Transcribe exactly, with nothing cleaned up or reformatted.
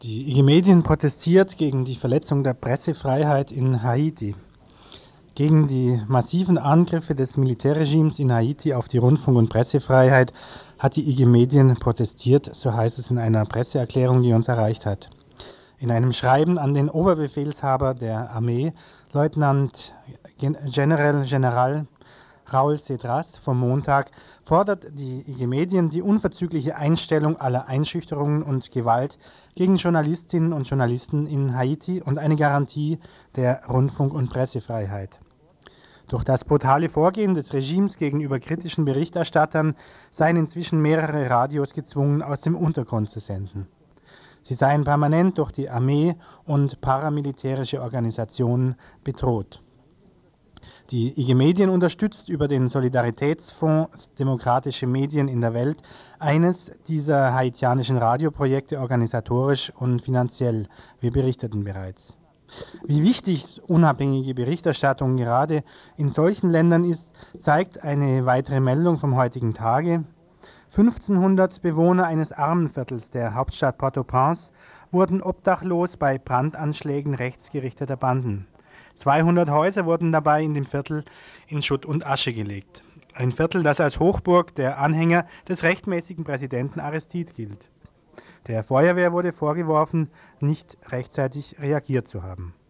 Die I G Medien protestiert gegen die Verletzung der Pressefreiheit in Haiti. Gegen die massiven Angriffe des Militärregimes in Haiti auf die Rundfunk- und Pressefreiheit hat die I G Medien protestiert, so heißt es in einer Presseerklärung, die uns erreicht hat. In einem Schreiben an den Oberbefehlshaber der Armee, Leutnant General General Raúl Cedras, vom Montag fordert die I G Medien die unverzügliche Einstellung aller Einschüchterungen und Gewalt gegen Journalistinnen und Journalisten in Haiti und eine Garantie der Rundfunk- und Pressefreiheit. Durch das brutale Vorgehen des Regimes gegenüber kritischen Berichterstattern seien inzwischen mehrere Radios gezwungen, aus dem Untergrund zu senden. Sie seien permanent durch die Armee und paramilitärische Organisationen bedroht. Die I G Medien unterstützt über den Solidaritätsfonds Demokratische Medien in der Welt eines dieser haitianischen Radioprojekte organisatorisch und finanziell. Wir berichteten bereits. Wie wichtig unabhängige Berichterstattung gerade in solchen Ländern ist, zeigt eine weitere Meldung vom heutigen Tage. fünfzehnhundert Bewohner eines Armenviertels der Hauptstadt Port-au-Prince wurden obdachlos bei Brandanschlägen rechtsgerichteter Banden. zweihundert Häuser wurden dabei in dem Viertel in Schutt und Asche gelegt. Ein Viertel, das als Hochburg der Anhänger des rechtmäßigen Präsidenten Aristide gilt. Der Feuerwehr wurde vorgeworfen, nicht rechtzeitig reagiert zu haben.